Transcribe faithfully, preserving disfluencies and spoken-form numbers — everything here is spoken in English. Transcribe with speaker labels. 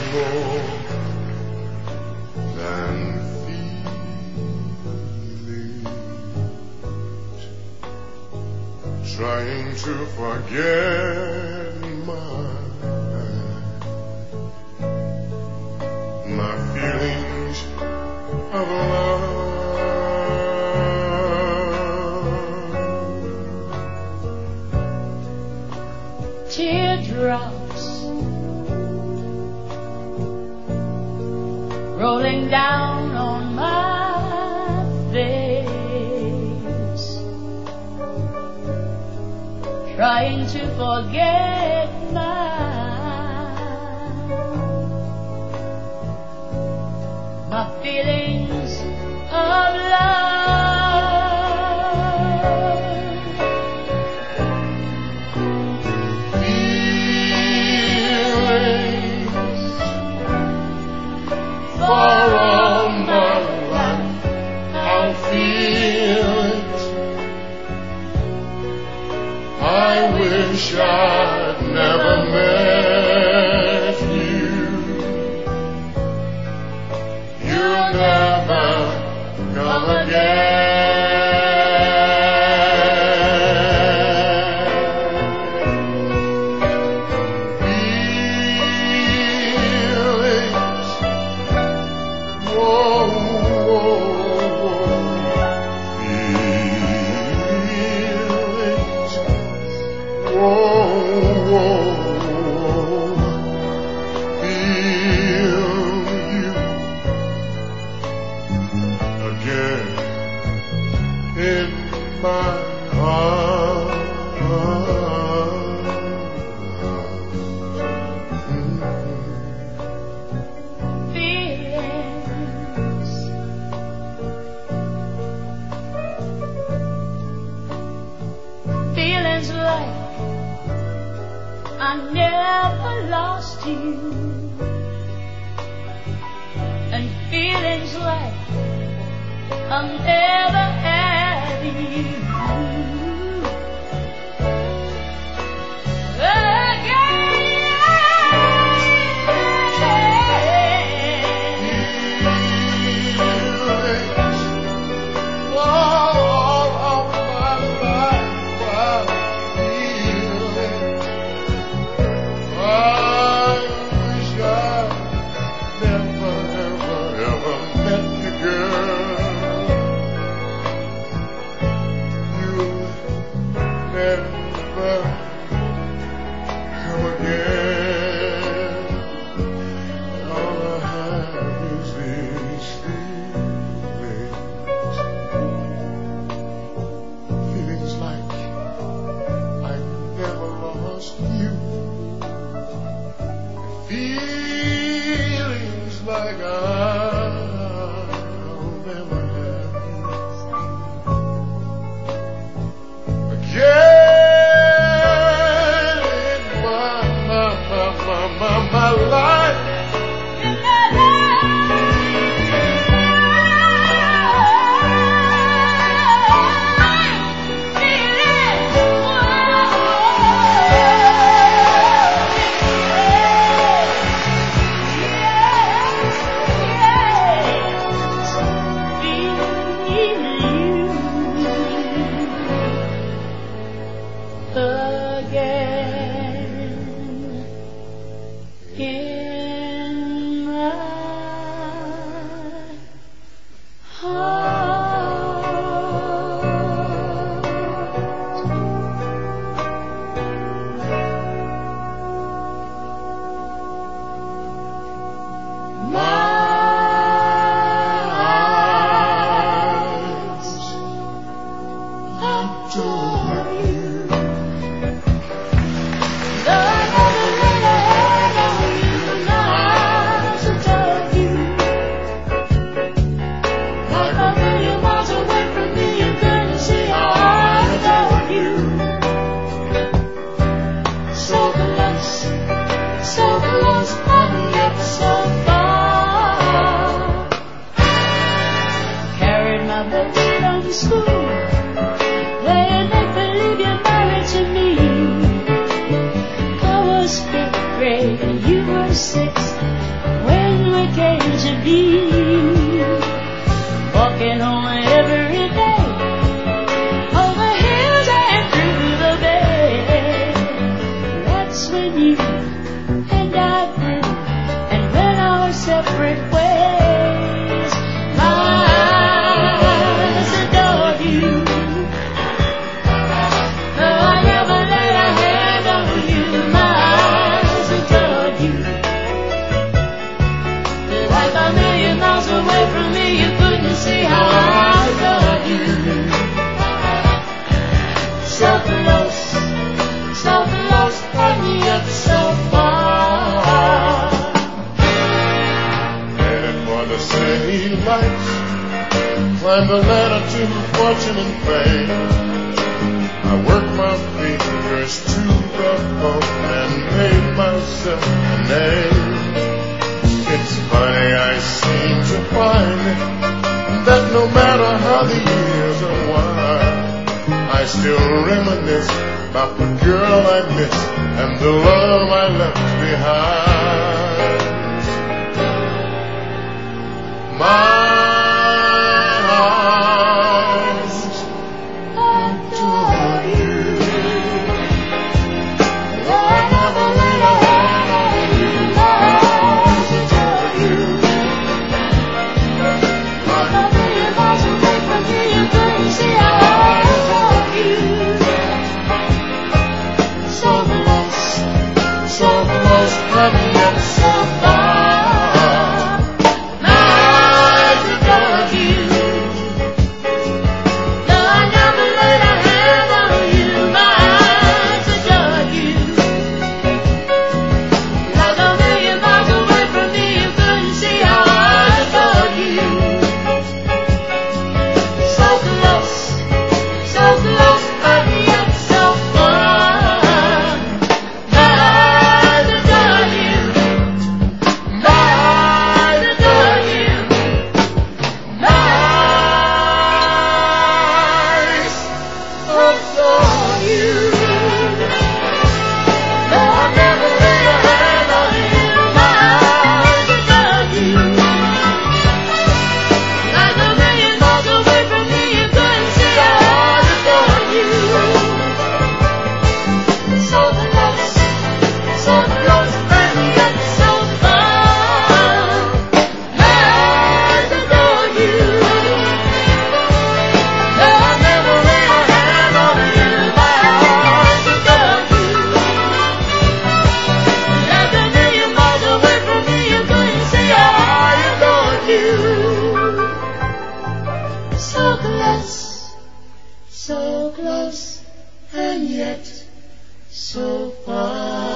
Speaker 1: more than feelings, trying to forget my my feelings of love.
Speaker 2: Teardrops rolling down on my face, trying to forget my my feelings of love.
Speaker 1: For all my life I'll feel it. I wish I'd never met you. You'll never come again. In my
Speaker 2: Feelings, feelings like I never lost you, and feelings like I'll never have you me. Walking home every day, over hills and through the bay. That's when you and I grew and went our separate ways. My eyes adore you. Though I never laid a hand on you, my eyes adore you. Like a million miles away from me, you couldn't see how I adore you. So close, so close, and yet so far.
Speaker 1: Headed for the city lights, climb the ladder to fortune and fame. I work my fingers to the bone and made myself a name. It's funny, I seem to find that no matter how the years unwind, I still reminisce about the girl I missed and the love I left behind. My eyes adore you. Though I never laid a hand on you, my eyes adore you.
Speaker 2: Like a million miles away from me, you couldn't see how I adore you.
Speaker 1: So close, so close, and yet so far.
Speaker 2: My eyes adore you. Though I never laid a hand on you, my eyes adore you. Like a million miles away from me, you couldn't see how I adore you. So close, so close, and yet so far. My eyes adore you. My eyes adore you. My
Speaker 1: Eyes adore you.
Speaker 2: Though I never laid a hand on you, my eyes adore you. Like a million miles away from me, you couldn't see how I adore you. So close, so close, and yet so far. My eyes adore you. Though I never laid a hand on you, my eyes adore you. Like a million miles away from me, you couldn't see how I adore you. So close, so close, and yet so far.